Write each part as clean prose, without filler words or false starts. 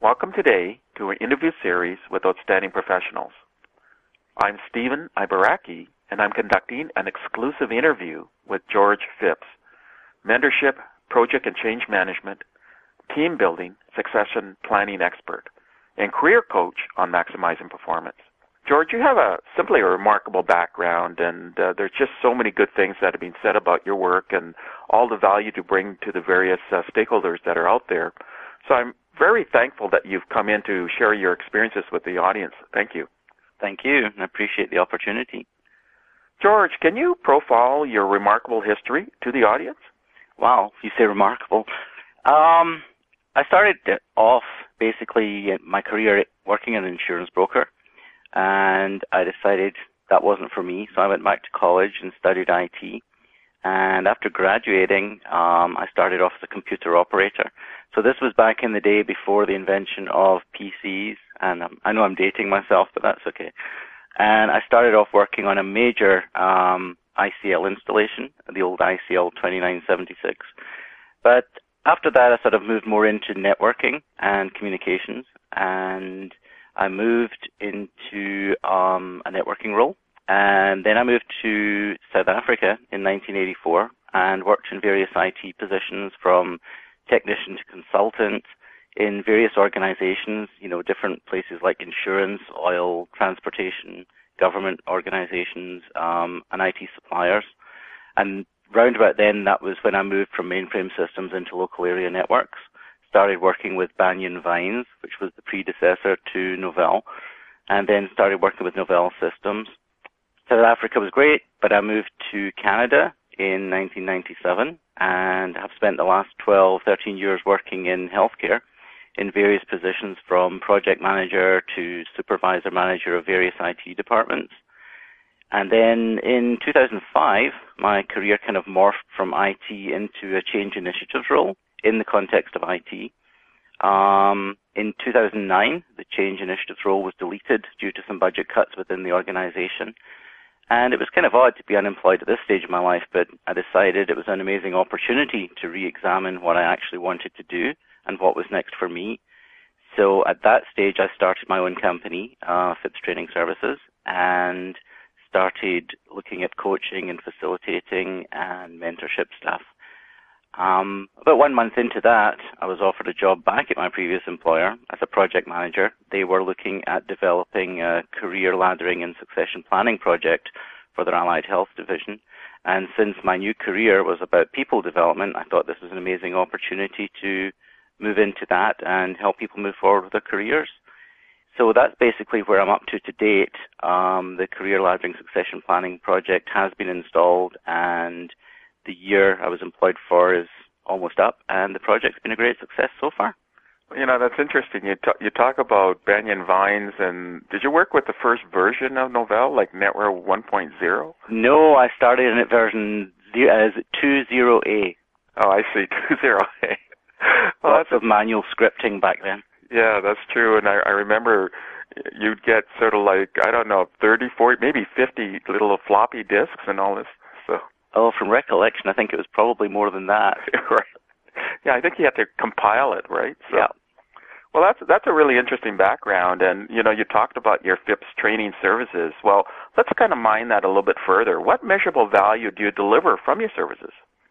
Welcome today to an interview series with outstanding professionals. I'm Stephen Ibaraki, and I'm conducting an exclusive interview with George Phipps, mentorship, project and change management, team building, succession planning expert, and career coach on maximizing performance. George, you have simply a remarkable background, and there's just so many good things that have been said about your work and all the value to bring to the various stakeholders that are out there. So I'm very thankful that you've come in to share your experiences with the audience. Thank you. Thank you. I appreciate the opportunity. George, can you profile your remarkable history to the audience? Wow, you say remarkable. I started off basically my career working as an insurance broker, and I decided that wasn't for me, so I went back to college and studied IT. And after graduating, I started off as a computer operator. So this was back in the day before the invention of PCs, and I know I'm dating myself, but that's okay. And I started off working on a major ICL installation, the old ICL 2976. But after that, I sort of moved more into networking and communications, and I moved into a networking role. And then I moved to South Africa in 1984 and worked in various IT positions, from technician to consultant in various organizations, different places like insurance, oil, transportation, government organizations, and IT suppliers. And round about then, that was when I moved from mainframe systems into local area networks. Started working with Banyan Vines, which was the predecessor to Novell, and then started working with Novell Systems. South Africa was great, but I moved to Canada in 1997 and have spent the last 12, 13 years working in healthcare in various positions, from project manager to supervisor manager of various IT departments. And then in 2005, my career kind of morphed from IT into a change initiatives role in the context of IT. In 2009, the change initiatives role was deleted due to some budget cuts within the organization. And it was kind of odd to be unemployed at this stage of my life, but I decided it was an amazing opportunity to re-examine what I actually wanted to do and what was next for me. So at that stage, I started my own company, Phipps Training Services, and started looking at coaching and facilitating and mentorship stuff. About 1 month into that, I was offered a job back at my previous employer as a project manager. They were looking at developing a career laddering and succession planning project for their allied health division. And since my new career was about people development, I thought this was an amazing opportunity to move into that and help people move forward with their careers. So that's basically where I'm up to date. The career laddering succession planning project has been installed, and the year I was employed for is almost up, and the project's been a great success so far. That's interesting. You talk about Banyan Vines, and did you work with the first version of Novell, like NetWare 1.0? No, I started in it version 20A. Oh, I see, 20A. Well, lots of manual scripting back then. Yeah, that's true, and I remember you'd get sort of like, 30, 40, maybe 50 little floppy disks and all this, so... Oh, from recollection, I think it was probably more than that. Right. Yeah, I think you had to compile it, right? So, yeah. Well, that's a really interesting background, and you talked about your Phipps Training Services. Well, let's kind of mine that a little bit further. What measurable value do you deliver from your services?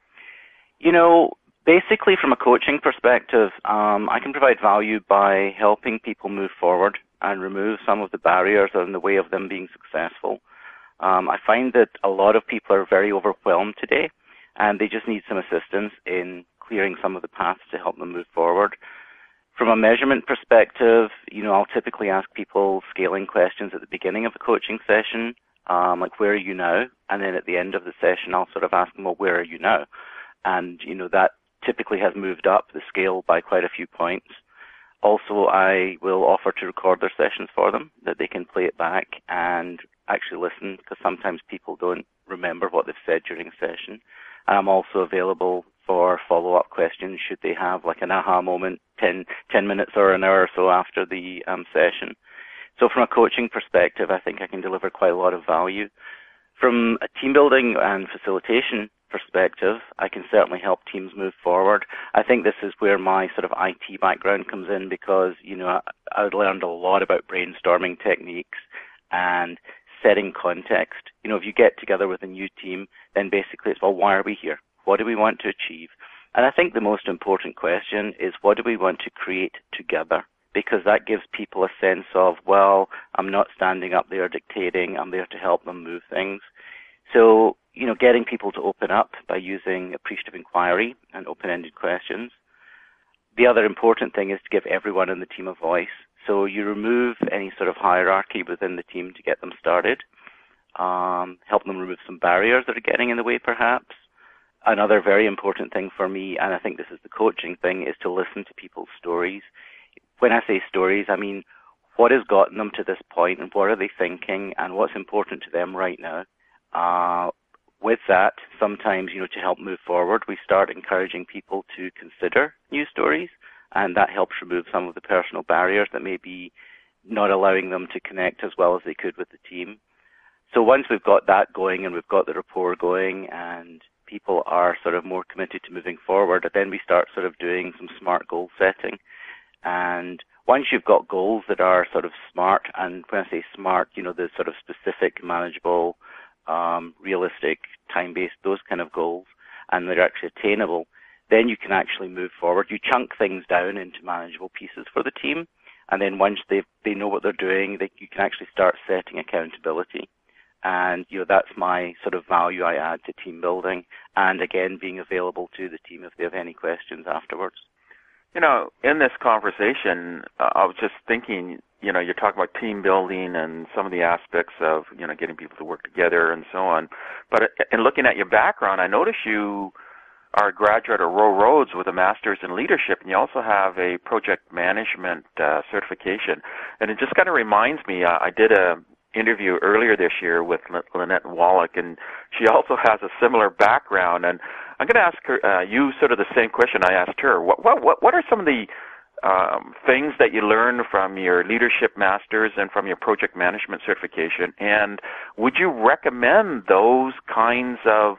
Basically, from a coaching perspective, I can provide value by helping people move forward and remove some of the barriers in the way of them being successful. I find that a lot of people are very overwhelmed today, and they just need some assistance in clearing some of the paths to help them move forward. From a measurement perspective, I'll typically ask people scaling questions at the beginning of the coaching session, like, where are you now? And then at the end of the session, I'll sort of ask them, well, where are you now? And, that typically has moved up the scale by quite a few points. Also, I will offer to record their sessions for them, that they can play it back and actually listen, because sometimes people don't remember what they've said during a session. And I'm also available for follow-up questions should they have like an aha moment 10 minutes or an hour or so after the session. So from a coaching perspective, I think I can deliver quite a lot of value. From a team building and facilitation perspective. I can certainly help teams move forward. I think this is where my sort of IT background comes in because, I learned a lot about brainstorming techniques and setting context. If you get together with a new team, then basically it's, well, why are we here? What do we want to achieve? And I think the most important question is, what do we want to create together? Because that gives people a sense of, well, I'm not standing up there dictating, I'm there to help them move things. So, getting people to open up by using appreciative inquiry and open-ended questions. The other important thing is to give everyone in the team a voice. So you remove any sort of hierarchy within the team to get them started. Help them remove some barriers that are getting in the way, perhaps. Another very important thing for me, and I think this is the coaching thing, is to listen to people's stories. When I say stories, I mean what has gotten them to this point and what are they thinking and what's important to them right now. With that, sometimes, to help move forward, we start encouraging people to consider new stories, and that helps remove some of the personal barriers that may be not allowing them to connect as well as they could with the team. So once we've got that going and we've got the rapport going and people are sort of more committed to moving forward, then we start sort of doing some SMART goal setting. And once you've got goals that are sort of SMART, and when I say SMART, the sort of specific, manageable, realistic, time-based, those kind of goals, and they're actually attainable, then you can actually move forward. You chunk things down into manageable pieces for the team, and then once they know what they're doing, you can actually start setting accountability. And, that's my sort of value I add to team building, and again, being available to the team if they have any questions afterwards. In this conversation, I was just thinking, you're talking about team building and some of the aspects of, getting people to work together and so on. But in looking at your background, I notice you are a graduate of Royal Roads with a master's in leadership, and you also have a project management certification. And it just kind of reminds me, I did a interview earlier this year with Lynette Wallach, and she also has a similar background. And I'm going to ask her, you sort of the same question I asked her. What are some of the things that you learned from your leadership masters and from your project management certification? And would you recommend those kinds of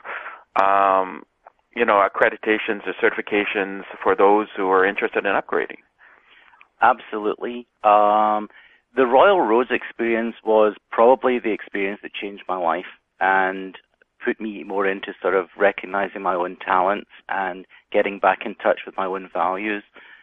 accreditations or certifications for those who are interested in upgrading? Absolutely. The Royal Roads experience was probably the experience that changed my life and put me more into sort of recognizing my own talents and getting back in touch with my own values.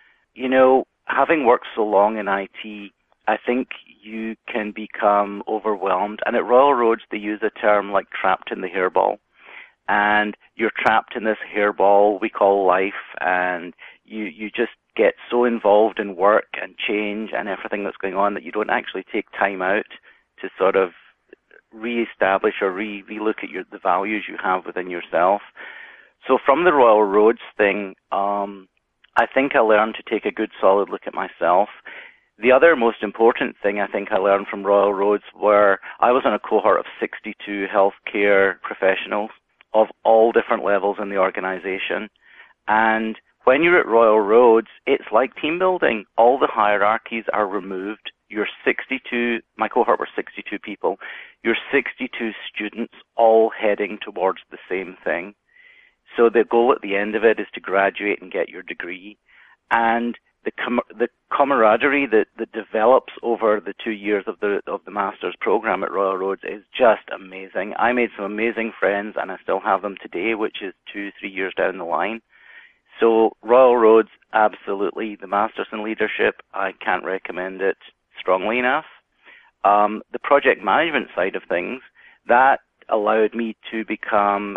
Having worked so long in IT, I think you can become overwhelmed. And at Royal Roads, they use a term like trapped in the hairball. And you're trapped in this hairball we call life, and you just get so involved in work and change and everything that's going on that you don't actually take time out to sort of reestablish or re-look at the values you have within yourself. So from the Royal Roads thing, I think I learned to take a good solid look at myself. The other most important thing I think I learned from Royal Roads were I was on a cohort of 62 healthcare professionals of all different levels in the organization. And when you're at Royal Roads, it's like team building. All the hierarchies are removed. You're 62, my cohort were 62 people. You're 62 students all heading towards the same thing. So the goal at the end of it is to graduate and get your degree. And the camaraderie that develops over the 2 years of the master's program at Royal Roads is just amazing. I made some amazing friends, and I still have them today, which is 2-3 years down the line. So Royal Roads, absolutely. The master's in leadership, I can't recommend it strongly enough. The project management side of things, that allowed me to become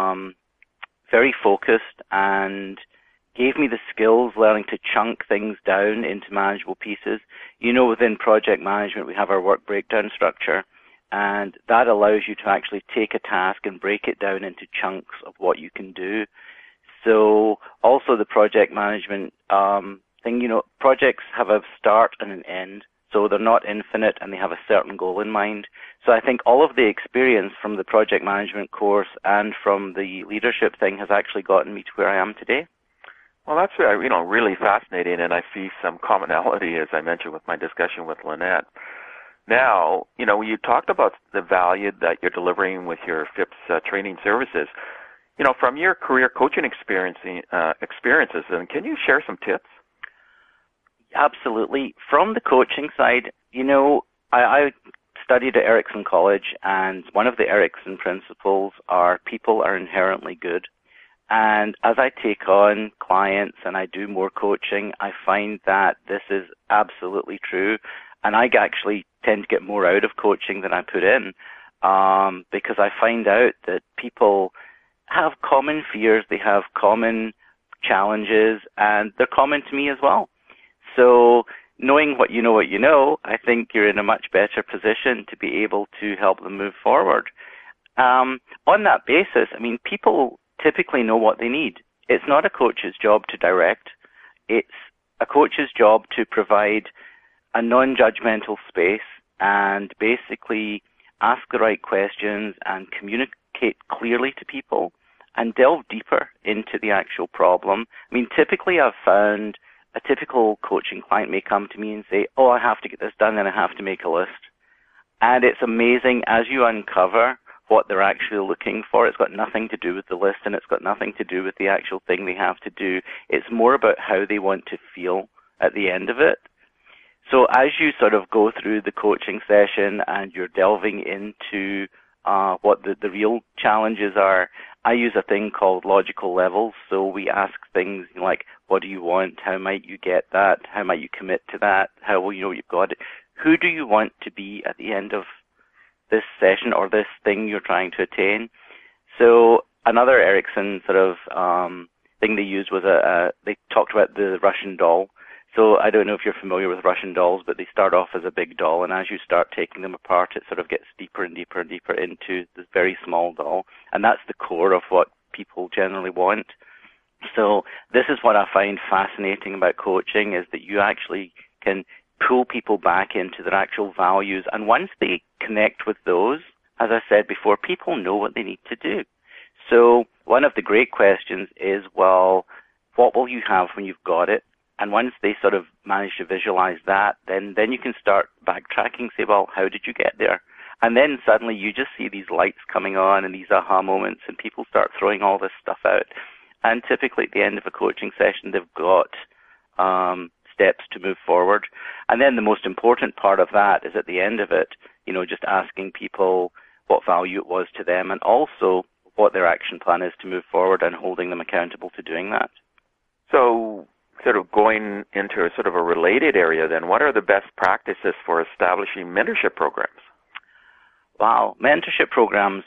very focused and gave me the skills learning to chunk things down into manageable pieces. Within project management, we have our work breakdown structure, and that allows you to actually take a task and break it down into chunks of what you can do. So also the project management thing, projects have a start and an end, so they're not infinite and they have a certain goal in mind. So I think all of the experience from the project management course and from the leadership thing has actually gotten me to where I am today. Well, that's really fascinating, and I see some commonality, as I mentioned, with my discussion with Lynette. Now, you talked about the value that you're delivering with your FIPS training services. From your career coaching experiences, and can you share some tips? Absolutely. From the coaching side, I studied at Erickson College, and one of the Erickson principles are people are inherently good. And as I take on clients and I do more coaching, I find that this is absolutely true. And I actually tend to get more out of coaching than I put in, because I find out that people have common fears, they have common challenges, and they're common to me as well. So knowing what you know, I think you're in a much better position to be able to help them move forward. On that basis, people typically know what they need. It's not a coach's job to direct. It's a coach's job to provide a non-judgmental space and basically ask the right questions and communicate clearly to people and delve deeper into the actual problem. Typically I've found a typical coaching client may come to me and say, I have to get this done and I have to make a list. And it's amazing as you uncover what they're actually looking for. It's got nothing to do with the list, and it's got nothing to do with the actual thing they have to do. It's more about how they want to feel at the end of it. So as you sort of go through the coaching session and you're delving into what the real challenges are, I use a thing called logical levels. So we ask things like, what do you want? How might you get that? How might you commit to that? How will you know you've got it? Who do you want to be at the end of this session or this thing you're trying to attain? So another Erickson sort of thing they used was they talked about the Russian doll. So I don't know if you're familiar with Russian dolls, but they start off as a big doll, and as you start taking them apart, it sort of gets deeper and deeper and deeper into this very small doll. And that's the core of what people generally want. So this is what I find fascinating about coaching, is that you actually can pull people back into their actual values. And once they connect with those, as I said before, people know what they need to do. So one of the great questions is, well, what will you have when you've got it? And once they sort of manage to visualize that, then you can start backtracking, say, well, how did you get there? And then suddenly you just see these lights coming on and these aha moments, and people start throwing all this stuff out. And typically at the end of a coaching session, they've got steps to move forward. And then the most important part of that is at the end of it, just asking people what value it was to them, and also what their action plan is to move forward, and holding them accountable to doing that. So sort of going into sort of a related area then, what are the best practices for establishing mentorship programs? Wow, mentorship programs.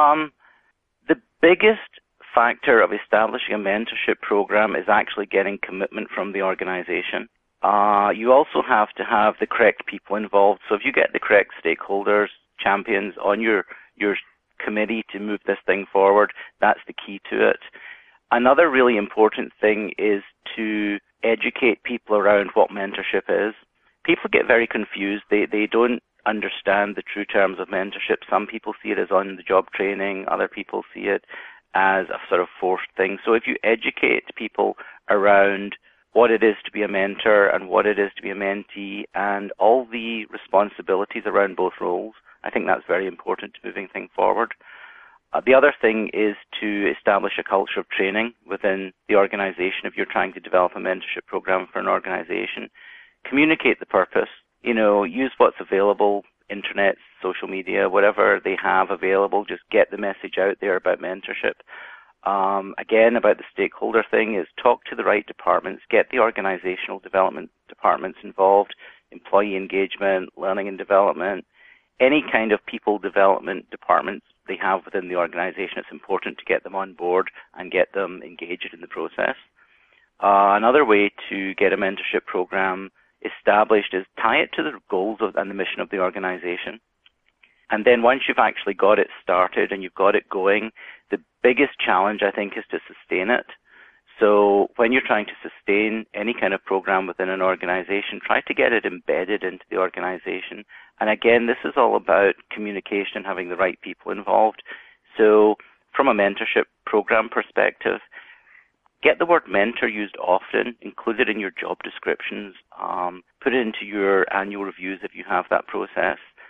The biggest factor of establishing a mentorship program is actually getting commitment from the organization. You also have to have the correct people involved. So if you get the correct stakeholders, champions on your committee to move this thing forward, that's the key to it. Another really important thing is to educate people around what mentorship is. People get very confused. They don't understand the true terms of mentorship. Some people see it as on-the-job training. Other people see it as a sort of forced thing. So if you educate people around what it is to be a mentor and what it is to be a mentee and all the responsibilities around both roles, I think that's very important to moving things forward. The other thing is to establish a culture of training within the organization. If you're trying to develop a mentorship program for an organization, communicate the purpose, use what's available, internet, social media, whatever they have available, just get the message out there about mentorship. Again, about the stakeholder thing is talk to the right departments, get the organizational development departments involved, employee engagement, learning and development, any kind of people development departments they have within the organization. It's important to get them on board and get them engaged in the process. Another way to get a mentorship program established is tie it to the goals and the mission of the organization. And then once you've actually got it started and you've got it going, the biggest challenge, I think, is to sustain it. So when you're trying to sustain any kind of program within an organization, try to get it embedded into the organization. And again, this is all about communication, having the right people involved. So from a mentorship program perspective, get the word mentor used often, include it in your job descriptions, put it into your annual reviews if you have that process.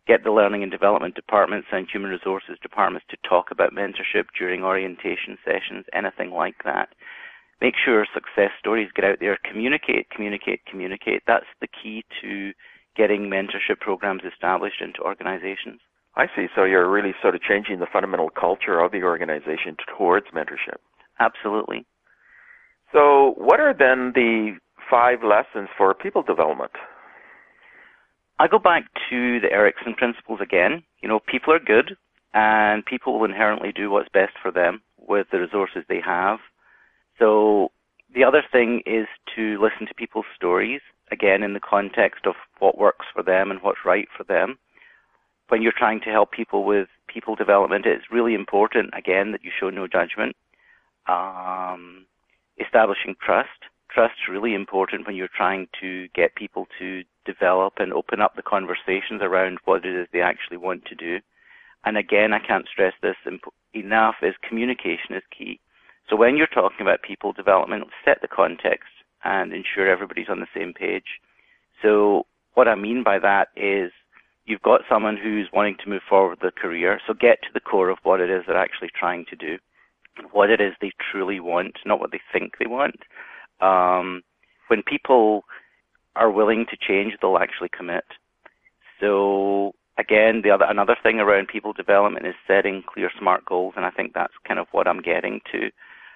get the learning and development departments and human resources departments to talk about mentorship during orientation sessions, anything like that. Make sure success stories get out there. Communicate. That's the key to getting mentorship programs established into organizations. I see. So you're really sort of changing the fundamental culture of the organization towards mentorship. Absolutely. So what are then the 5 lessons for people development? I go back to the Erickson principles again. People are good, and people will inherently do what's best for them with the resources they have. So the other thing is to listen to people's stories, again, in the context of what works for them and what's right for them. When you're trying to help people with people development, it's really important, again, that you show no judgment. Establishing trust. Trust is really important when you're trying to get people to develop and open up the conversations around what it is they actually want to do. And again, I can't stress this enough, is communication is key. So when you're talking about people development, set the context and ensure everybody's on the same page. So what I mean by that is you've got someone who's wanting to move forward with their career, so get to the core of what it is they're actually trying to do, what it is they truly want, not what they think they want. When people are willing to change, they'll actually commit. So again, another thing around people development is setting clear, smart goals, and I think that's kind of what I'm getting to.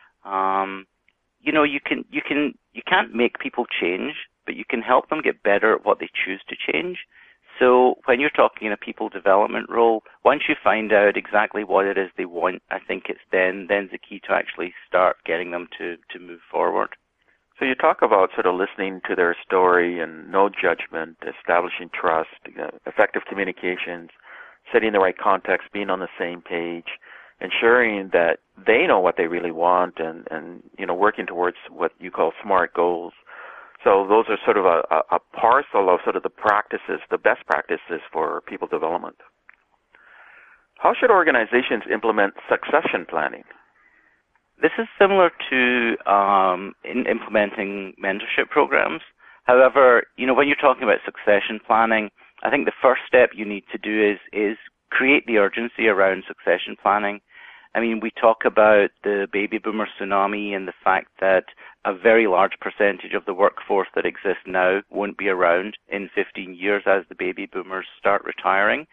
You can't make people change, but you can help them get better at what they choose to change. So when you're talking in a people development role, once you find out exactly what it is they want, I think it's then the key to actually start getting them to move forward. So you talk about sort of listening to their story and no judgment, establishing trust, effective communications, setting the right context, being on the same page, ensuring that they know what they really want and working towards what you call SMART goals. So those are sort of a parcel of sort of the practices, the best practices for people development. How should organizations implement succession planning? This is similar to in implementing mentorship programs. However, when you're talking about succession planning, I think the first step you need to do is create the urgency around succession planning. I mean, we talk about the baby boomer tsunami and the fact that a very large percentage of the workforce that exists now won't be around in 15 years as the baby boomers start retiring.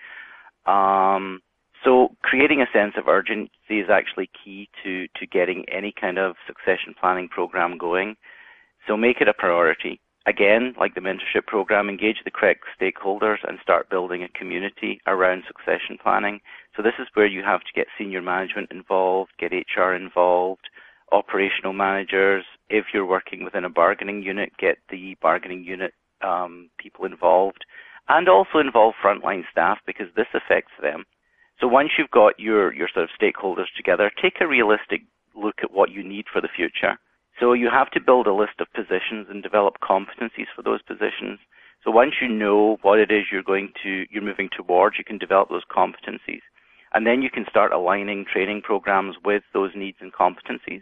So creating a sense of urgency is actually key to getting any kind of succession planning program going. So make it a priority. Again, like the mentorship program, engage the correct stakeholders and start building a community around succession planning. So this is where you have to get senior management involved, get HR involved, operational managers. If you're working within a bargaining unit, get the bargaining unit people involved, and also involve frontline staff because this affects them. So once you've got your sort of stakeholders together, take a realistic look at what you need for the future. So you have to build a list of positions and develop competencies for those positions. So once you know what it is you're moving towards, you can develop those competencies. And then you can start aligning training programs with those needs and competencies.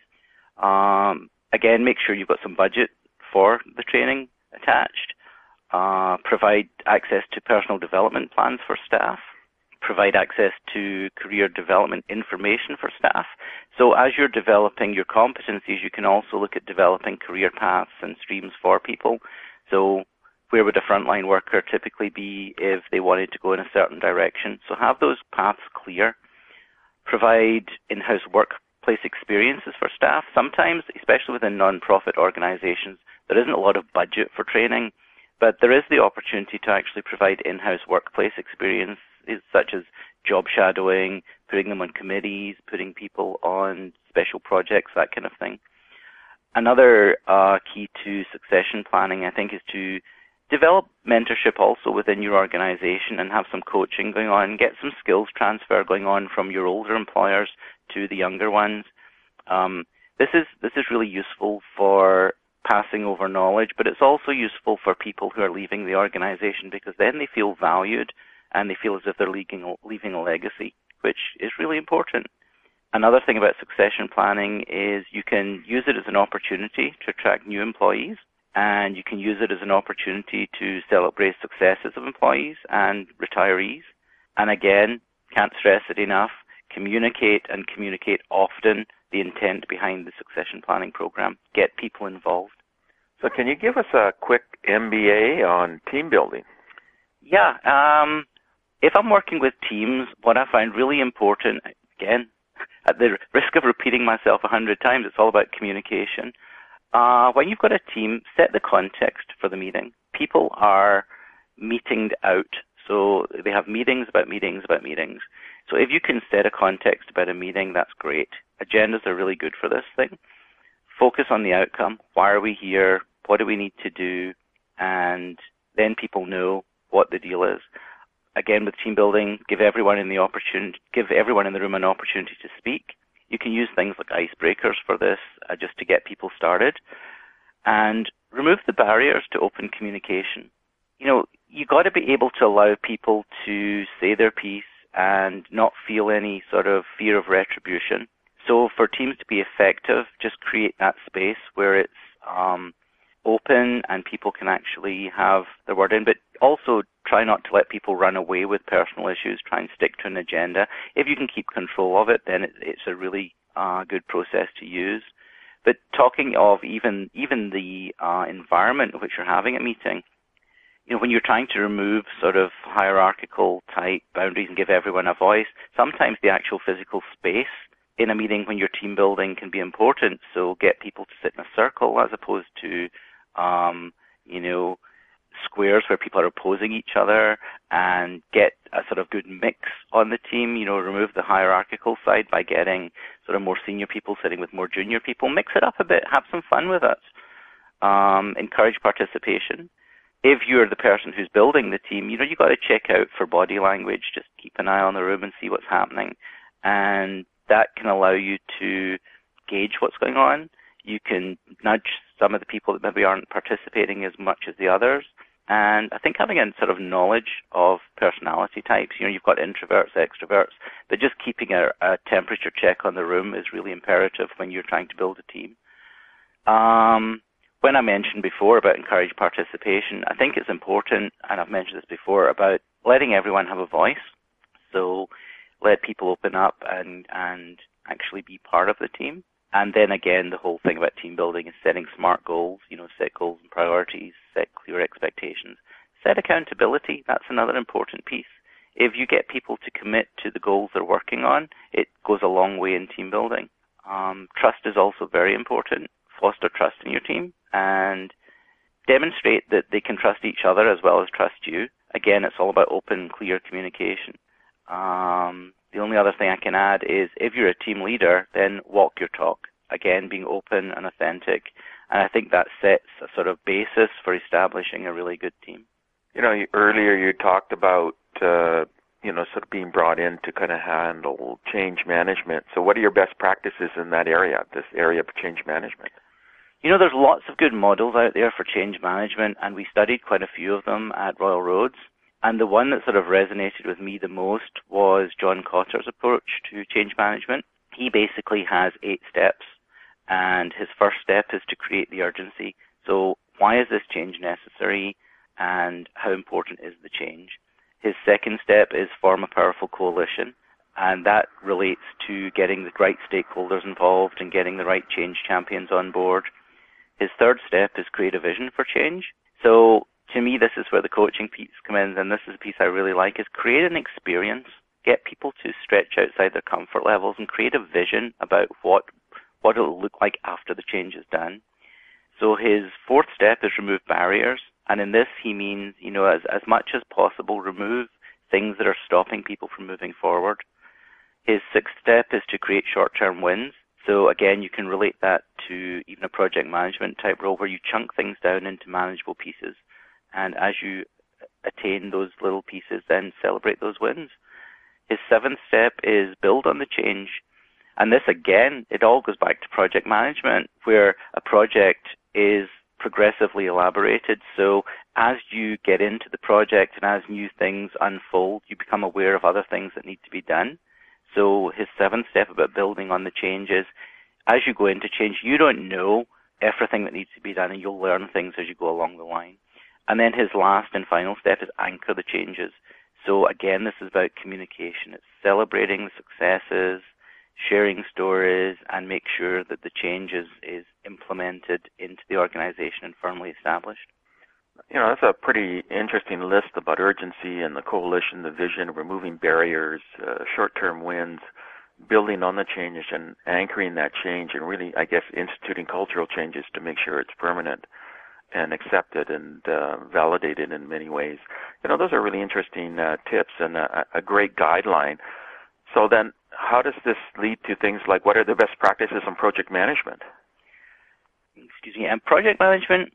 Again, make sure you've got some budget for the training attached. Provide access to personal development plans for staff. Provide access to career development information for staff. So as you're developing your competencies, you can also look at developing career paths and streams for people. So where would a frontline worker typically be if they wanted to go in a certain direction? So have those paths clear. Provide in-house workplace experiences for staff. Sometimes, especially within non-profit organizations, there isn't a lot of budget for training, but there is the opportunity to actually provide in-house workplace experience, such as job shadowing, putting them on committees, putting people on special projects, that kind of thing. Another key to succession planning, I think, is to develop mentorship also within your organization and have some coaching going on, get some skills transfer going on from your older employers to the younger ones. This is really useful for passing over knowledge, but it's also useful for people who are leaving the organization because then they feel valued and they feel as if they're leaving a legacy, which is really important. Another thing about succession planning is you can use it as an opportunity to attract new employees, and you can use it as an opportunity to celebrate successes of employees and retirees. And again, can't stress it enough, communicate and communicate often the intent behind the succession planning program. Get people involved. So can you give us a quick MBA on team building? Yeah. If I'm working with teams, what I find really important, again, at the risk of repeating myself 100 times, it's all about communication. When you've got a team, set the context for the meeting. People are meetinged out, so they have meetings about meetings about meetings. So if you can set a context about a meeting, that's great. Agendas are really good for this thing. Focus on the outcome. Why are we here? What do we need to do? And then people know what the deal is. Again, with team building, give everyone in the room an opportunity to speak. You can use things like icebreakers for this, just to get people started. And remove the barriers to open communication. You got to be able to allow people to say their piece and not feel any sort of fear of retribution. So for teams to be effective, just create that space where it's open and people can actually have their word in, but also try not to let people run away with personal issues. Try and stick to an agenda. If you can keep control of it, then it's a really good process to use. But talking of even the environment in which you're having a meeting, when you're trying to remove sort of hierarchical type boundaries and give everyone a voice, sometimes the actual physical space in a meeting when you're team building can be important. So get people to sit in a circle as opposed to, squares where people are opposing each other, and get a sort of good mix on the team. Remove the hierarchical side by getting sort of more senior people sitting with more junior people. Mix it up a bit. Have some fun with it. Encourage participation. If you're the person who's building the team, you got to check out for body language. Just keep an eye on the room and see what's happening. And that can allow you to gauge what's going on. You can nudge some of the people that maybe aren't participating as much as the others. And I think having a sort of knowledge of personality types, you've got introverts, extroverts, but just keeping a temperature check on the room is really imperative when you're trying to build a team. When I mentioned before about encourage participation, I think it's important, and I've mentioned this before, about letting everyone have a voice. So let people open up and actually be part of the team. And then again, the whole thing about team building is setting SMART goals, set goals and priorities, set clear expectations, set accountability. That's another important piece. If you get people to commit to the goals they're working on, it goes a long way in team building. Trust is also very important. Foster trust in your team and demonstrate that they can trust each other as well as trust you. Again, it's all about open, clear communication. The only other thing I can add is if you're a team leader, then walk your talk. Again, being open and authentic. And I think that sets a sort of basis for establishing a really good team. Earlier you talked about, sort of being brought in to kind of handle change management. So what are your best practices in that area, this area of change management? There's lots of good models out there for change management, and we studied quite a few of them at Royal Roads. And the one that sort of resonated with me the most was John Cotter's approach to change management. He basically has 8 steps, and his first step is to create the urgency. So why is this change necessary, and how important is the change? His second step is form a powerful coalition, and that relates to getting the right stakeholders involved and getting the right change champions on board. His third step is create a vision for change. So to me, this is where the coaching piece comes in, and this is a piece I really like, is create an experience. Get people to stretch outside their comfort levels and create a vision about what it'll look like after the change is done. So his fourth step is remove barriers. And in this, he means, as much as possible, remove things that are stopping people from moving forward. His sixth step is to create short-term wins. So again, you can relate that to even a project management type role where you chunk things down into manageable pieces. And as you attain those little pieces, then celebrate those wins. His seventh step is build on the change. And this, again, it all goes back to project management, where a project is progressively elaborated. So as you get into the project and as new things unfold, you become aware of other things that need to be done. So his seventh step about building on the change is, as you go into change, you don't know everything that needs to be done, and you'll learn things as you go along the line. And then his last and final step is anchor the changes. So again, this is about communication. It's celebrating the successes, sharing stories, and make sure that the change is implemented into the organization and firmly established. That's a pretty interesting list about urgency and the coalition, the vision, removing barriers, short-term wins, building on the change and anchoring that change, and really, I guess, instituting cultural changes to make sure it's permanent and accepted and validated in many ways. Those are really interesting tips and a great guideline. So then, how does this lead to things like what are the best practices on project management? Excuse me. And project management,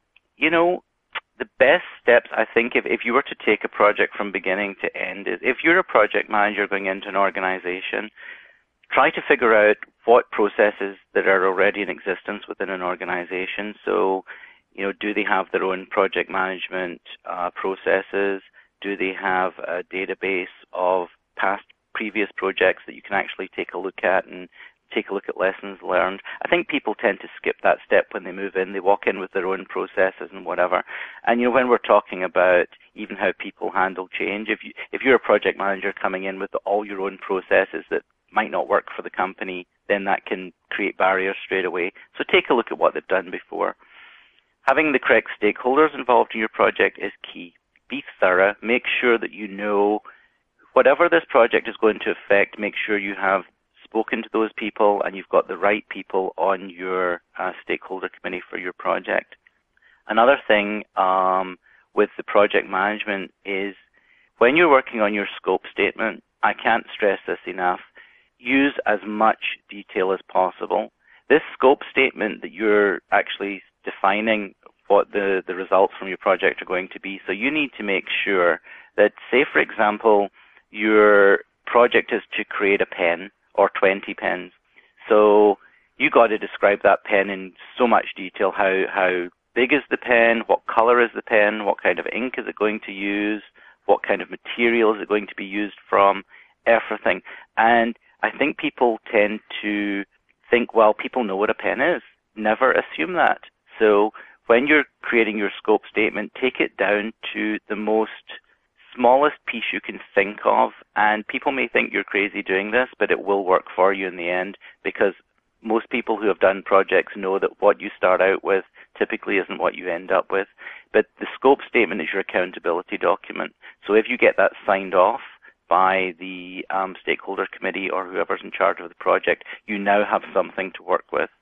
the best steps, I think, if you were to take a project from beginning to end, is if you're a project manager going into an organization, try to figure out what processes that are already in existence within an organization. So, do they have their own project management processes? Do they have a database of previous projects that you can actually take a look at and take a look at lessons learned? I think people tend to skip that step when they move in. They walk in with their own processes and whatever. And when we're talking about even how people handle change, if you're a project manager coming in with all your own processes that might not work for the company, then that can create barriers straight away. So take a look at what they've done before. Having the correct stakeholders involved in your project is key. Be thorough. Make sure that you know whatever this project is going to affect, make sure you have spoken to those people and you've got the right people on your stakeholder committee for your project. Another thing with the project management is when you're working on your scope statement, I can't stress this enough, use as much detail as possible. This scope statement that you're actually defining what the results from your project are going to be. So you need to make sure that, say, for example, your project is to create a pen or 20 pens. So you got to describe that pen in so much detail. How big is the pen? What color is the pen? What kind of ink is it going to use? What kind of material is it going to be used from? Everything. And I think people tend to think, well, people know what a pen is. Never assume that. So when you're creating your scope statement, take it down to the most smallest piece you can think of, and people may think you're crazy doing this, but it will work for you in the end, because most people who have done projects know that what you start out with typically isn't what you end up with. But the scope statement is your accountability document. So if you get that signed off by the stakeholder committee or whoever's in charge of the project, you now have something to work with.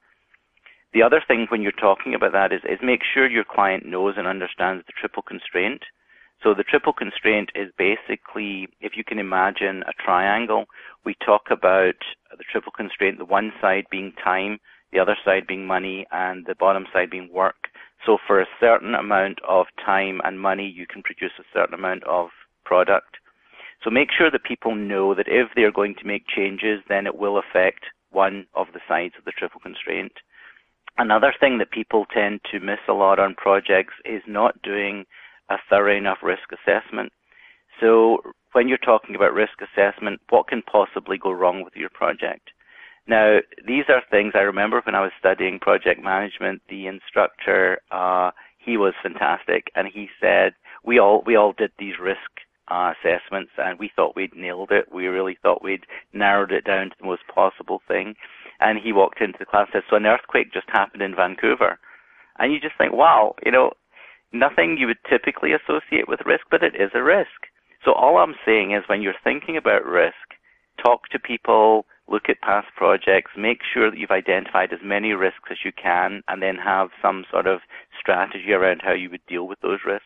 The other thing when you're talking about that is make sure your client knows and understands the triple constraint. So the triple constraint is basically, if you can imagine a triangle, we talk about the triple constraint, the one side being time, the other side being money, and the bottom side being work. So for a certain amount of time and money, you can produce a certain amount of product. So make sure that people know that if they're going to make changes, then it will affect one of the sides of the triple constraint. Another thing that people tend to miss a lot on projects is not doing a thorough enough risk assessment. So when you're talking about risk assessment, what can possibly go wrong with your project? Now, these are things I remember when I was studying project management, the instructor, he was fantastic, and he said, we all did these risk assessments, and we thought we'd nailed it. We really thought we'd narrowed it down to the most possible thing. And he walked into the class and said, so an earthquake just happened in Vancouver. And you just think, wow, nothing you would typically associate with risk, but it is a risk. So all I'm saying is when you're thinking about risk, talk to people, look at past projects, make sure that you've identified as many risks as you can, and then have some sort of strategy around how you would deal with those risks.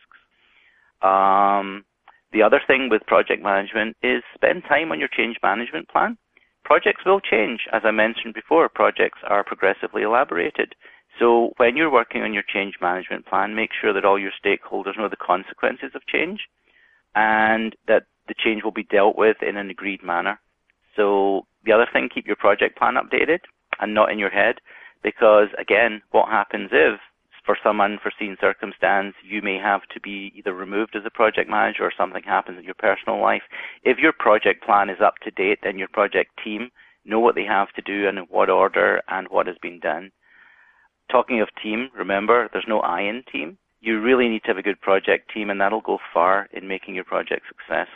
The other thing with project management is spend time on your change management plan. Projects will change. As I mentioned before, projects are progressively elaborated. So when you're working on your change management plan, make sure that all your stakeholders know the consequences of change and that the change will be dealt with in an agreed manner. So the other thing, keep your project plan updated and not in your head, because again, what happens if, for some unforeseen circumstance, you may have to be either removed as a project manager or something happens in your personal life. If your project plan is up to date, then your project team know what they have to do and in what order and what has been done. Talking of team, remember, there's no I in team. You really need to have a good project team, and that'll go far in making your project successful.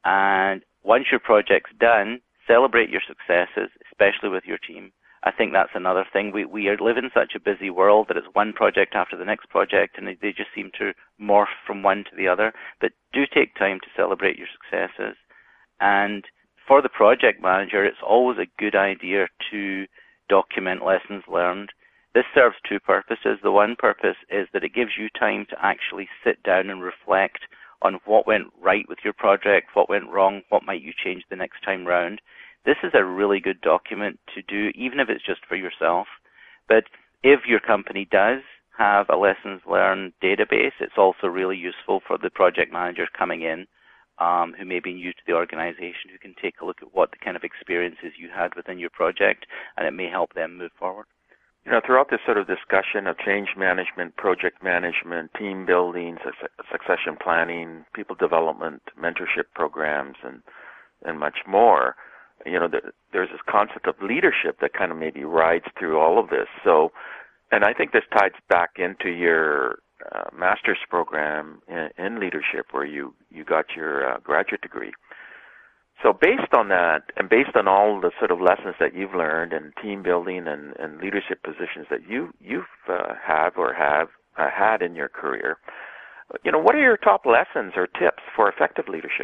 And once your project's done, celebrate your successes, especially with your team. I think that's another thing. We live in such a busy world that it's one project after the next project, and they just seem to morph from one to the other. But do take time to celebrate your successes. And for the project manager, it's always a good idea to document lessons learned. This serves two purposes. The one purpose is that it gives you time to actually sit down and reflect on what went right with your project, what went wrong, what might you change the next time round. This is a really good document to do, even if it's just for yourself. But if your company does have a lessons learned database, it's also really useful for the project managers coming in who may be new to the organization, who can take a look at what the kind of experiences you had within your project, and it may help them move forward. Throughout this sort of discussion of change management, project management, team building, succession planning, people development, mentorship programs, and much more, there's this concept of leadership that kind of maybe rides through all of this. So, and I think this ties back into your master's program in leadership, where you got your graduate degree. So based on that, and based on all the sort of lessons that you've learned in team building and leadership positions that you've had in your career, what are your top lessons or tips for effective leadership?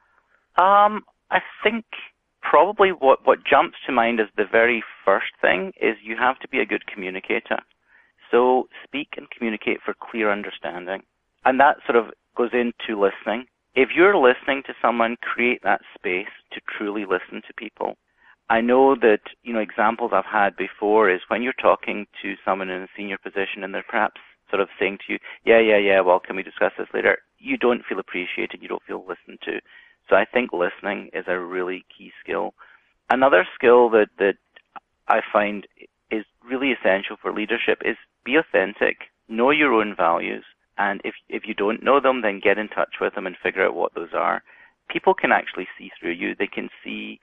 I think probably what jumps to mind as the very first thing is you have to be a good communicator. So speak and communicate for clear understanding. And that sort of goes into listening. If you're listening to someone, create that space to truly listen to people. I know that, examples I've had before is when you're talking to someone in a senior position and they're perhaps sort of saying to you, yeah, well, can we discuss this later? You don't feel appreciated, you don't feel listened to. So I think listening is a really key skill. Another skill that I find is really essential for leadership is be authentic, know your own values. And if you don't know them, then get in touch with them and figure out what those are. People can actually see through you. They can see,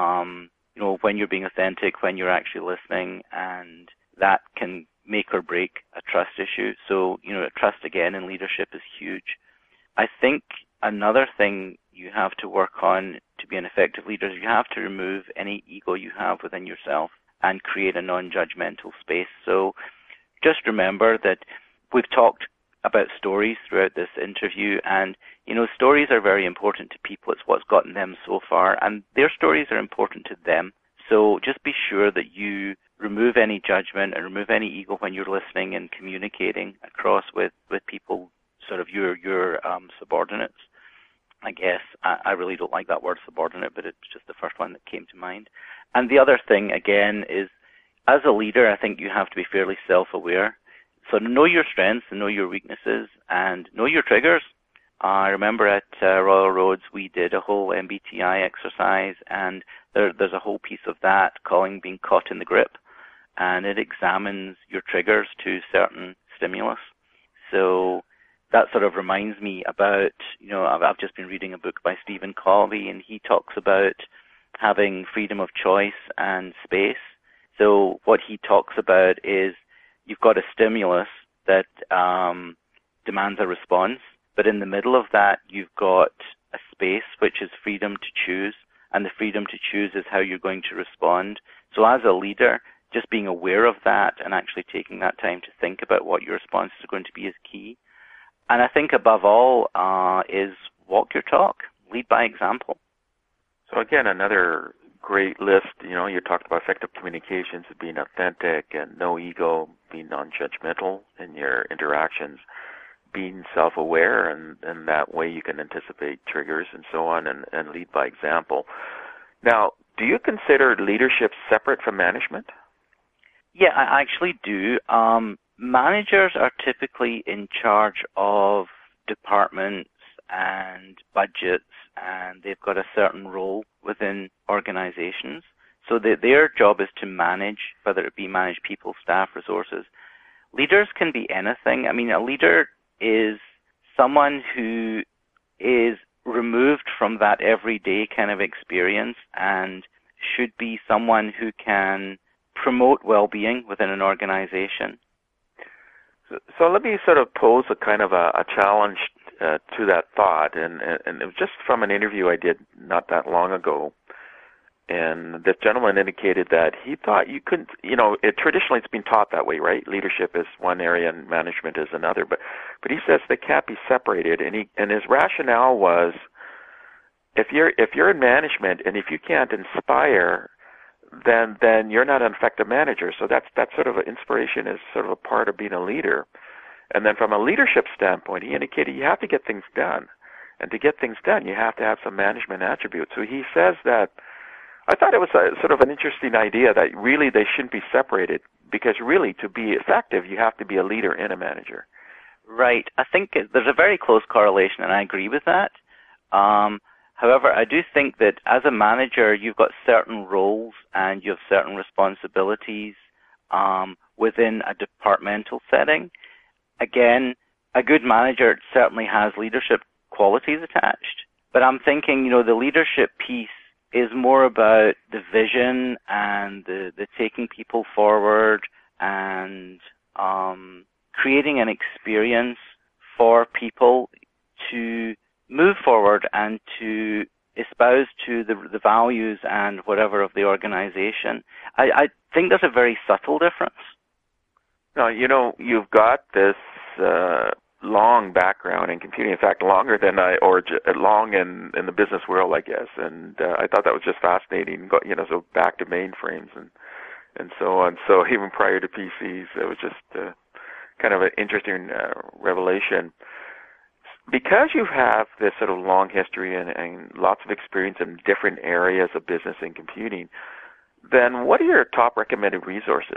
when you're being authentic, when you're actually listening, and that can make or break a trust issue. So, trust again in leadership is huge. I think another thing you have to work on to be an effective leader is you have to remove any ego you have within yourself and create a non-judgmental space. So just remember that we've talked about stories throughout this interview, and stories are very important to people. It's what's gotten them so far, and their stories are important to them. So just be sure that you remove any judgment and remove any ego when you're listening and communicating across with people, sort of your subordinates. I guess I really don't like that word subordinate, but it's just the first one that came to mind. And the other thing again is, as a leader, I think you have to be fairly self-aware. So know your strengths and know your weaknesses and know your triggers. I remember at Royal Roads we did a whole MBTI exercise, and there's a whole piece of that calling being caught in the grip, and it examines your triggers to certain stimulus. So that sort of reminds me about, I've just been reading a book by Stephen Covey, and he talks about having freedom of choice and space. So what he talks about is you've got a stimulus that demands a response, but in the middle of that, you've got a space which is freedom to choose, and the freedom to choose is how you're going to respond. So as a leader, just being aware of that and actually taking that time to think about what your responses are going to be is key. And I think above all is walk your talk, lead by example. So again, another great list. You talked about effective communications, being authentic and no ego, being non-judgmental in your interactions, being self-aware, and that way you can anticipate triggers and so on, and lead by example. Now, do you consider leadership separate from management? Yeah, I actually do. Managers are typically in charge of departments and budgets, and they've got a certain role within organizations. So their job is to manage, whether it be manage people, staff, resources. Leaders can be anything. I mean, a leader is someone who is removed from that everyday kind of experience and should be someone who can promote well-being within an organization. So let me sort of pose a kind of a challenge to that thought, and it was just from an interview I did not that long ago. And this gentleman indicated that he thought you couldn't, traditionally it's been taught that way, right? Leadership is one area and management is another, but he says they can't be separated. And his rationale was, if you're in management and if you can't inspire, then you're not an effective manager. So that's sort of an inspiration is sort of a part of being a leader. And then from a leadership standpoint, he indicated you have to get things done, and to get things done, you have to have some management attributes. So he says that. I thought it was sort of an interesting idea that really they shouldn't be separated, because really to be effective, you have to be a leader and a manager. Right. I think there's a very close correlation, and I agree with that. However, I do think that as a manager, you've got certain roles and you have certain responsibilities within a departmental setting. Again, a good manager certainly has leadership qualities attached, but I'm thinking, the leadership piece is more about the vision and the taking people forward and creating an experience for people to move forward and to espouse to the values and whatever of the organization. I think there's a very subtle difference. Now, you've got this long background in computing. In fact, longer than long in the business world, I guess. And I thought that was just fascinating. So back to mainframes and so on. So even prior to PCs, it was just kind of an interesting revelation. Because you have this sort of long history and lots of experience in different areas of business and computing, then what are your top recommended resources?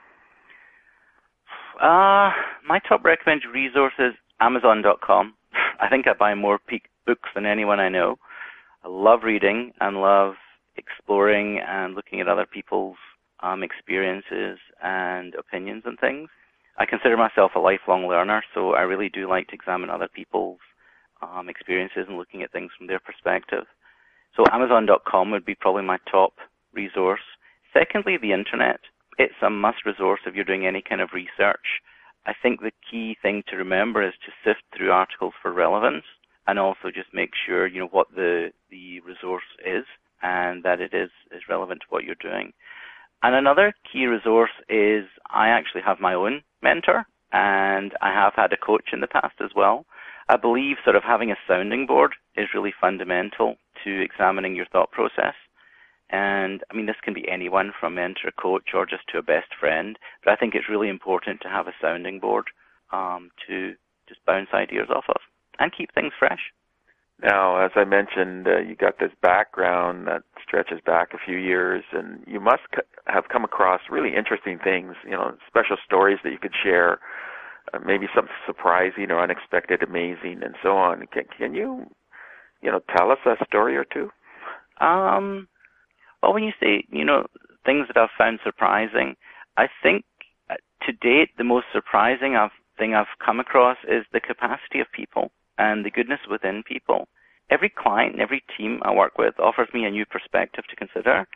My top recommended resources, Amazon.com. I think I buy more books than anyone I know. I love reading and love exploring and looking at other people's experiences and opinions and things. I consider myself a lifelong learner, so I really do like to examine other people's experiences and looking at things from their perspective. So Amazon.com would be probably my top resource. Secondly, the Internet. It's a must resource if you're doing any kind of research. I think the key thing to remember is to sift through articles for relevance and also just make sure what the resource is and that it is relevant to what you're doing. And another key resource is I actually have my own mentor, and I have had a coach in the past as well. I believe sort of having a sounding board is really fundamental to examining your thought process. And I mean, this can be anyone from mentor, coach, or just to a best friend. But I think it's really important to have a sounding board to just bounce ideas off of and keep things fresh. Now, as I mentioned, you got this background that stretches back a few years, and you must have come across really interesting things, special stories that you could share, maybe something surprising or unexpected, amazing, and so on. Can you, tell us a story or two? Well, when you say, things that I've found surprising, I think to date the most surprising thing I've come across is the capacity of people and the goodness within people. Every client and every team I work with offers me a new perspective to consider.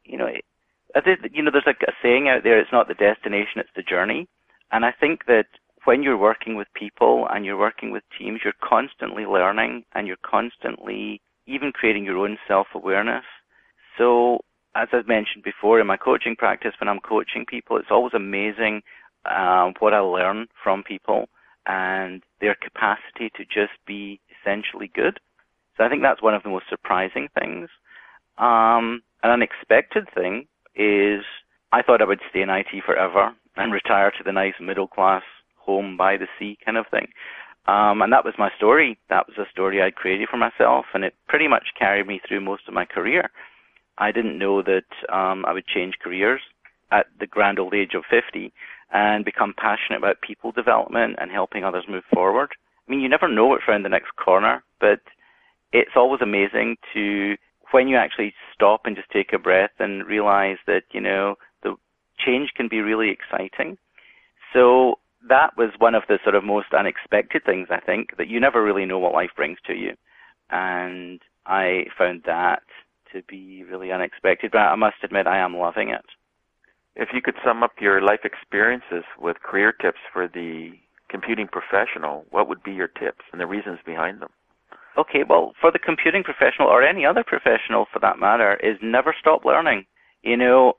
There's like a saying out there, it's not the destination, it's the journey. And I think that when you're working with people and you're working with teams, you're constantly learning and you're constantly even creating your own self-awareness. So, as I've mentioned before, in my coaching practice, when I'm coaching people, it's always amazing what I learn from people and their capacity to just be essentially good. So I think that's one of the most surprising things. An unexpected thing is I thought I would stay in IT forever and retire to the nice middle-class home by the sea kind of thing. And that was my story. That was a story I'd created for myself, and it pretty much carried me through most of my career. I didn't know that I would change careers at the grand old age of 50 and become passionate about people development and helping others move forward. I mean, you never know what's around the next corner, but it's always amazing to, when you actually stop and just take a breath and realize that, the change can be really exciting. So that was one of the sort of most unexpected things, I think, that you never really know what life brings to you. And I found that to be really unexpected, but I must admit I am loving it. If you could sum up your life experiences with career tips for the computing professional, what would be your tips and the reasons behind them? Okay, well, for the computing professional, or any other professional for that matter, is never stop learning. You know,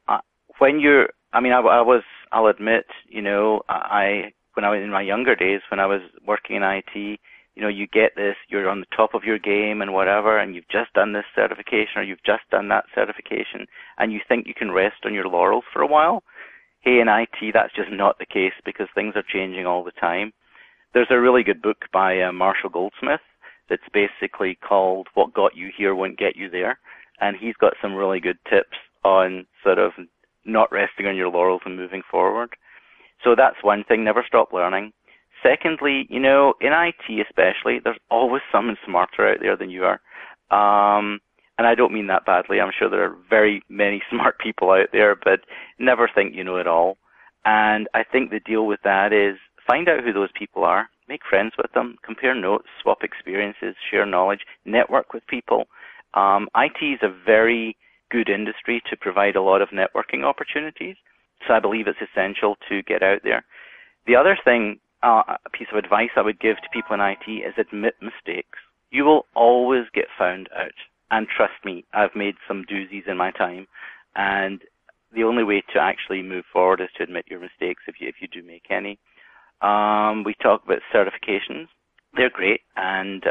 I'll admit, you know, when I was in my younger days, when I was working in IT, you know, you get this, you're on the top of your game and whatever, and you've just done this certification or you've just done that certification, and you think you can rest on your laurels for a while. Hey, in IT, that's just not the case, because things are changing all the time. There's a really good book by Marshall Goldsmith that's basically called What Got You Here Won't Get You There, and he's got some really good tips on sort of not resting on your laurels and moving forward. So that's one thing, never stop learning. Secondly, you know, in IT especially, there's always someone smarter out there than you are. And I don't mean that badly. I'm sure there are very many smart people out there, but never think you know it all. And I think the deal with that is find out who those people are, make friends with them, compare notes, swap experiences, share knowledge, network with people. IT is a very good industry to provide a lot of networking opportunities, so I believe it's essential to get out there. The other thing, a piece of advice I would give to people in IT is admit mistakes. You will always get found out. And trust me, I've made some doozies in my time, and the only way to actually move forward is to admit your mistakes if you do make any. We talk about certifications. They're great, and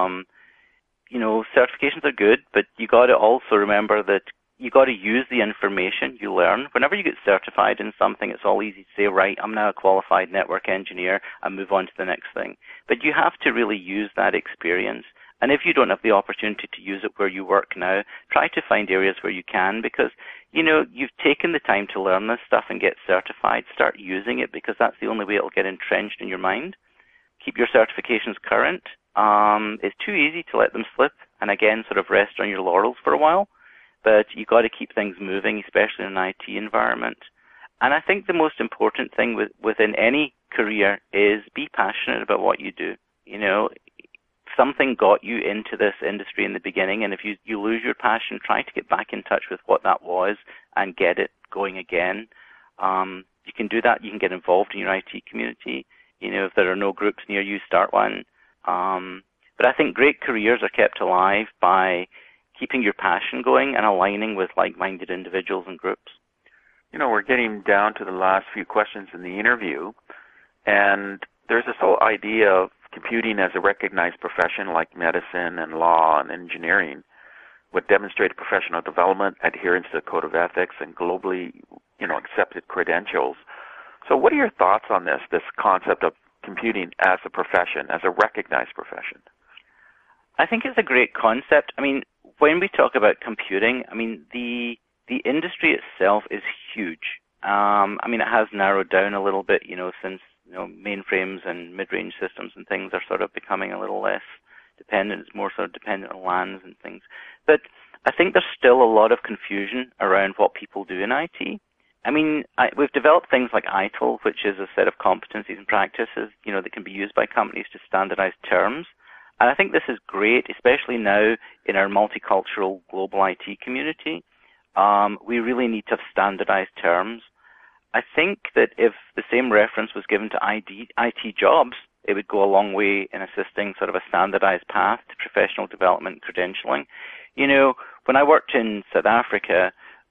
you know, certifications are good, but you got to also remember that you got to use the information you learn. Whenever you get certified in something, it's all easy to say, right, I'm now a qualified network engineer, and move on to the next thing. But you have to really use that experience. And if you don't have the opportunity to use it where you work now, try to find areas where you can, because, you know, you've taken the time to learn this stuff and get certified. Start using it, because that's the only way it'll get entrenched in your mind. Keep your certifications current. It's too easy to let them slip and, again, sort of rest on your laurels for a while. But you got to keep things moving, especially in an IT environment. And I think the most important thing within any career is be passionate about what you do. You know, something got you into this industry in the beginning, and if you lose your passion, try to get back in touch with what that was and get it going again. You can do that. You can get involved in your IT community. You know, if there are no groups near you, start one. But I think great careers are kept alive by keeping your passion going and aligning with like-minded individuals and groups. You know, we're getting down to the last few questions in the interview, and there's this whole idea of computing as a recognized profession like medicine and law and engineering with demonstrated professional development, adherence to the code of ethics, and globally, you know, accepted credentials. So what are your thoughts on this concept of computing as a profession, as a recognized profession? I think it's a great concept. I mean, when we talk about computing, I mean, the industry itself is huge. I mean, it has narrowed down a little bit, you know, since, you know, mainframes and mid-range systems and things are sort of becoming a little less dependent. It's more sort of dependent on LANs and things. But I think there's still a lot of confusion around what people do in IT. I mean, we've developed things like ITIL, which is a set of competencies and practices, you know, that can be used by companies to standardize terms. And I think this is great, especially now in our multicultural global IT community. We really need to have standardized terms. I think that if the same reference was given to IT jobs, it would go a long way in assisting sort of a standardized path to professional development and credentialing. You know, when I worked in South Africa,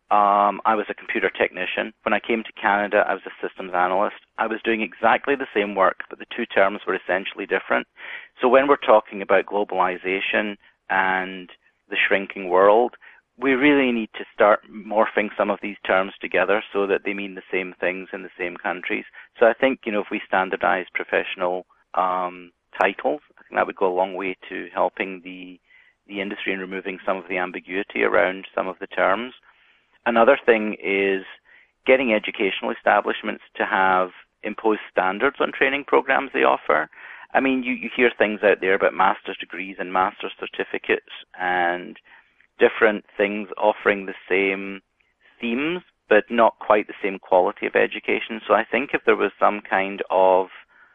I was a computer technician. When I came to Canada, I was a systems analyst. I was doing exactly the same work, but the two terms were essentially different. So when we're talking about globalization and the shrinking world, we really need to start morphing some of these terms together so that they mean the same things in the same countries. So I think, you know, if we standardize professional titles, I think that would go a long way to helping the industry and removing some of the ambiguity around some of the terms. Another thing is getting educational establishments to have imposed standards on training programs they offer. I mean, you hear things out there about master's degrees and master's certificates and different things offering the same themes, but not quite the same quality of education. So I think if there was some kind of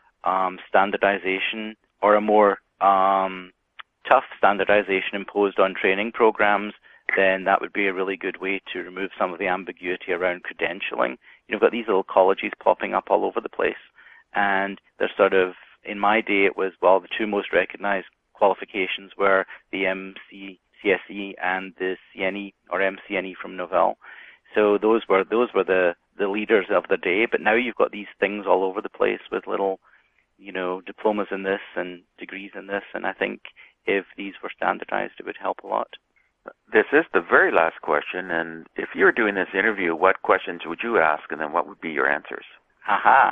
standardization or a more tough standardization imposed on training programs, then that would be a really good way to remove some of the ambiguity around credentialing. You've got these little colleges popping up all over the place, And they're sort of, in my day, it was, well, the two most recognized qualifications were the MCCSE and the CNE or MCNE from Novell. So those were the leaders of the day. But now you've got these things all over the place with little, diplomas in this and degrees in this. And I think if these were standardized, it would help a lot. This is the very last question, and if you were doing this interview, what questions would you ask, and then what would be your answers? Haha.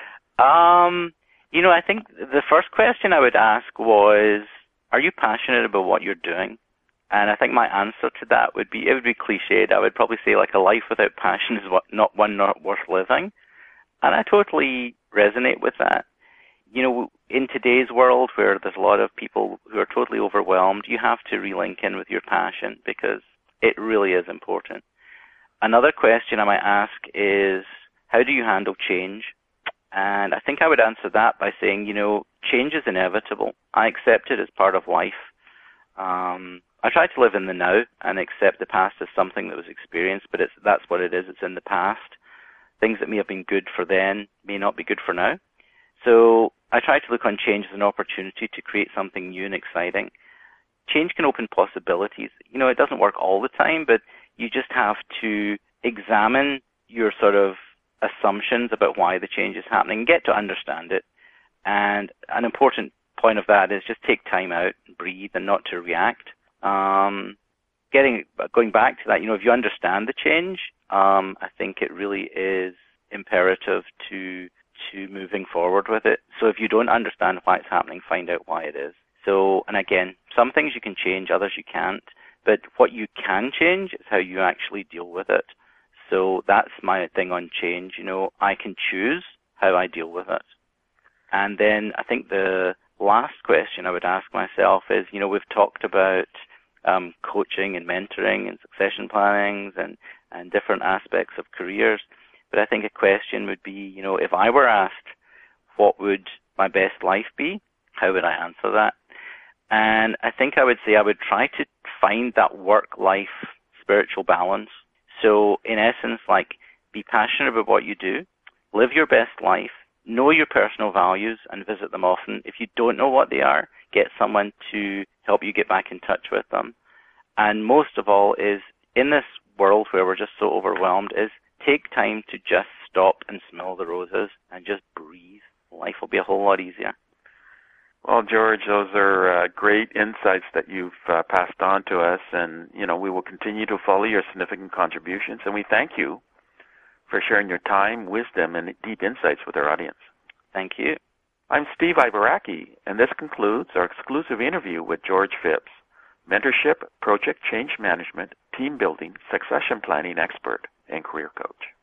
I think the first question I would ask was, are you passionate about what you're doing? And I think my answer to that would be, it would be cliched. I would probably say, like, a life without passion is not worth living. And I totally resonate with that. In today's world where there's a lot of people who are totally overwhelmed, you have to relink in with your passion because it really is important. Another question I might ask is, how do you handle change? And I think I would answer that by saying, change is inevitable. I accept it as part of life. I try to live in the now and accept the past as something that was experienced, but that's what it is. It's in the past. Things that may have been good for then may not be good for now. So I try to look on change as an opportunity to create something new and exciting. Change can open possibilities. It doesn't work all the time, but you just have to examine your sort of assumptions about why the change is happening and get to understand it. And an important point of that is just take time out, breathe, and not to react. Going back to that, if you understand the change, I think it really is imperative to moving forward with it. So if you don't understand why it's happening, find out why it is. So, and again, some things you can change, others you can't. But what you can change is how you actually deal with it. So that's my thing on change. I can choose how I deal with it. And then I think the last question I would ask myself is, we've talked about coaching and mentoring and succession planning and different aspects of careers. But I think a question would be, if I were asked what would my best life be, how would I answer that? And I think I would say I would try to find that work-life spiritual balance. So in essence, be passionate about what you do, live your best life, know your personal values and visit them often. If you don't know what they are, get someone to help you get back in touch with them. And most of all is, in this world where we're just so overwhelmed, is take time to just stop and smell the roses and just breathe. Life will be a whole lot easier. Well, George, those are great insights that you've passed on to us, and, we will continue to follow your significant contributions, and we thank you for sharing your time, wisdom, and deep insights with our audience. Thank you. I'm Steve Ibaraki, and this concludes our exclusive interview with George Phipps, mentorship, project change management, team building, succession planning expert, and career coach.